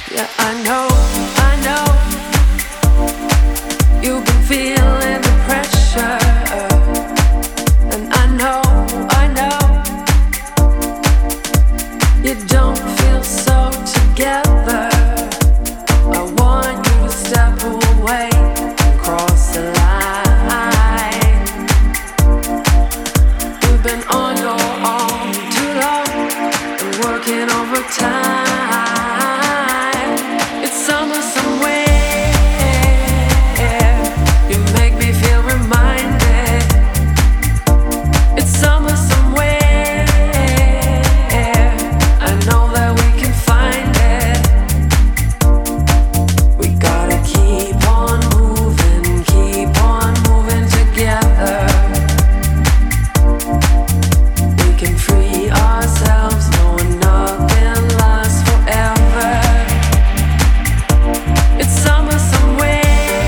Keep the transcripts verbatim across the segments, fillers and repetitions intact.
Yeah, I know, I know. You've been feeling the pressure, and I know, I know. You don't feel so together. I want you to step away and cross the line. You've been on your own too long and working overtime. It's summer somewhere. You make me feel reminded. It's summer somewhere. I know that we can find it. We gotta keep on moving, keep on moving together. We can free ourselves, knowing nothing lasts forever. It's summer somewhere.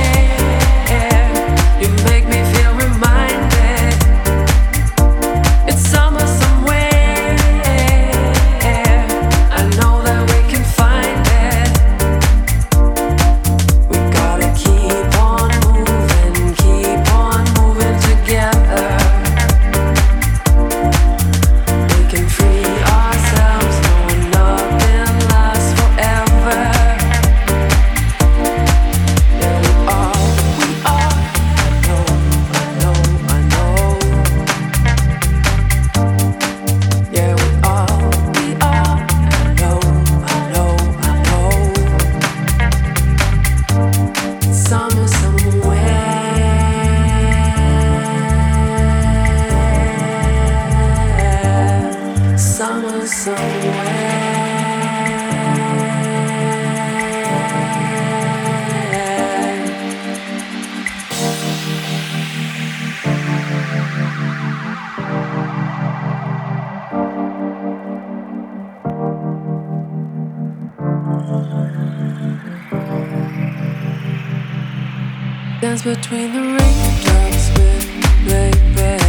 You make me feel reminded. It's summer somewhere. I know that we can find it. We gotta keep on moving, keep on moving together. We can free ourselves, knowing nothing lasts forever. Yeah, we are, we are. I know, I know, I know. Yeah, we are, we are. I know, I know, I know. Summer somewhere. Summer somewhere. Dance between the raindrops with baby.